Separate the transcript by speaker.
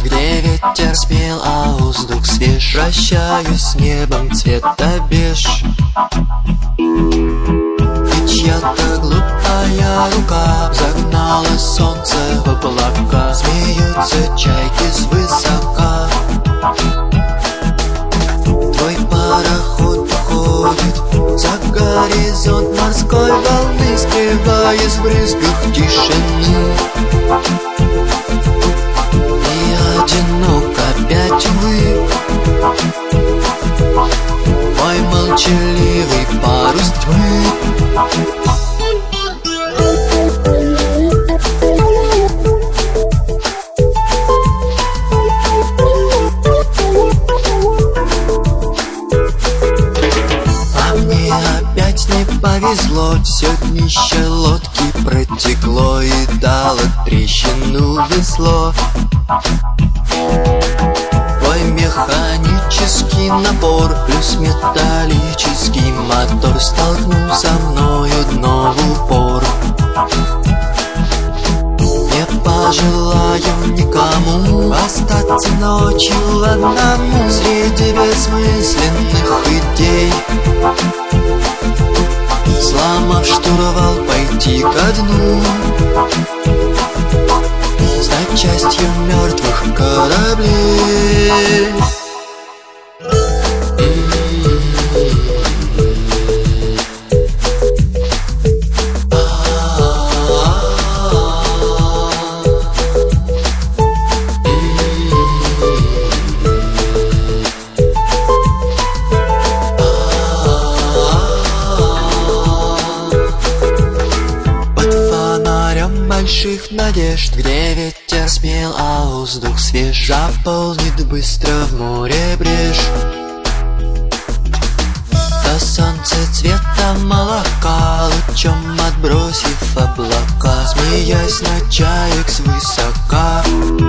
Speaker 1: где ветер спел, а воздух свеж. Прощаюсь с небом цвета беж. И чья-то глупая рука загнала солнце в облака. Смеются чайки свысока. Твой пароход уходит за горизонт морской волны, скрываясь в брызгах тишины. И одинок опять вы, мой молчаливый парус тьмы. Повезло, все днище лодки протекло и дало трещину весло. Твой механический напор плюс металлический мотор столкнул со мною дно в упор. Не пожелаю никому остаться ночью одному среди бессмысленных идей. Сломав штурвал, пойти ко дну, стать частью мертвых кораблей. Больших надежд, где ветер смел, а воздух свеж, заполнит быстро в море брешь. До солнца цвета молока, лучом отбросив облака, смеясь на чаек свысока.